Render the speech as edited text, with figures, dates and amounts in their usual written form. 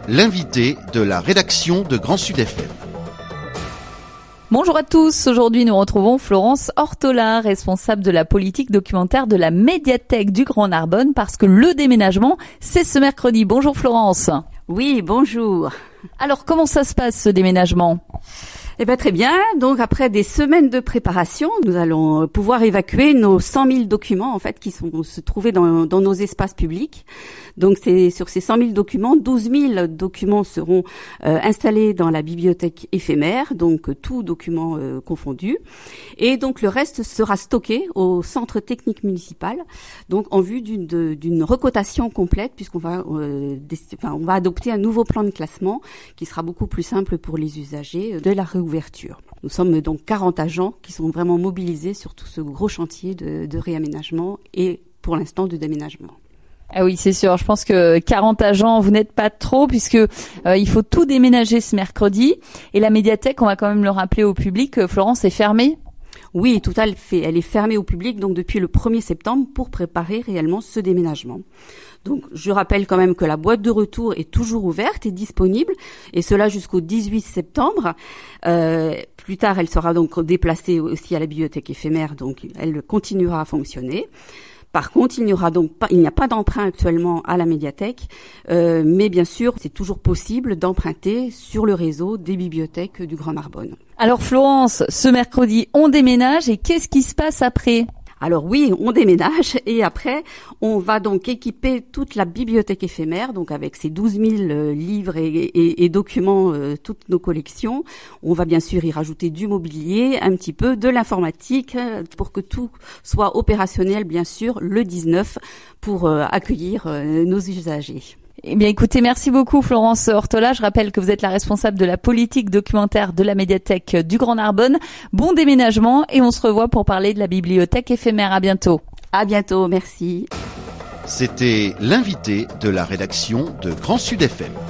l'invité de la rédaction de Grand Sud FM. Bonjour à tous, aujourd'hui nous retrouvons Florence Ortola, responsable de la politique documentaire de la médiathèque du Grand Narbonne, parce que le déménagement, c'est ce mercredi. Bonjour Florence. Oui, bonjour. Alors comment ça se passe ce déménagement ? Eh bien très bien, donc après des semaines de préparation, nous allons pouvoir évacuer nos 100 000 documents en fait qui se trouvaient dans nos espaces publics. Donc c'est sur ces 100 000 documents, 12 000 documents seront installés dans la bibliothèque éphémère, donc tout document confondu. Et donc le reste sera stocké au centre technique municipal, donc en vue d'une recotation complète, puisqu'on va on va adopter un nouveau plan de classement qui sera beaucoup plus simple pour les usagers de la réouverture. Nous sommes donc 40 agents qui sont vraiment mobilisés sur tout ce gros chantier de réaménagement et pour l'instant de déménagement. Ah oui, c'est sûr. Je pense que 40 agents, vous n'êtes pas trop puisque il faut tout déménager ce mercredi. Et la médiathèque, on va quand même le rappeler au public, Florence, est fermée. Oui, tout à fait. Elle est fermée au public donc depuis le 1er septembre pour préparer réellement ce déménagement. Donc, je rappelle quand même que la boîte de retour est toujours ouverte et disponible, et cela jusqu'au 18 septembre. Plus tard, elle sera donc déplacée aussi à la bibliothèque éphémère, donc elle continuera à fonctionner. Par contre, il n'y a pas d'emprunt actuellement à la médiathèque, mais bien sûr, c'est toujours possible d'emprunter sur le réseau des bibliothèques du Grand Narbonne. Alors Florence, ce mercredi, on déménage et qu'est-ce qui se passe après ? Alors oui, on déménage et après, on va donc équiper toute la bibliothèque éphémère, donc avec ses 12 000 livres et documents, toutes nos collections. On va bien sûr y rajouter du mobilier, un petit peu de l'informatique, pour que tout soit opérationnel, bien sûr, le 19 pour accueillir nos usagers. Eh bien, écoutez, merci beaucoup Florence Ortola. Je rappelle que vous êtes la responsable de la politique documentaire de la médiathèque du Grand Narbonne. Bon déménagement et on se revoit pour parler de la bibliothèque éphémère. À bientôt. À bientôt, merci. C'était l'invité de la rédaction de Grand Sud FM.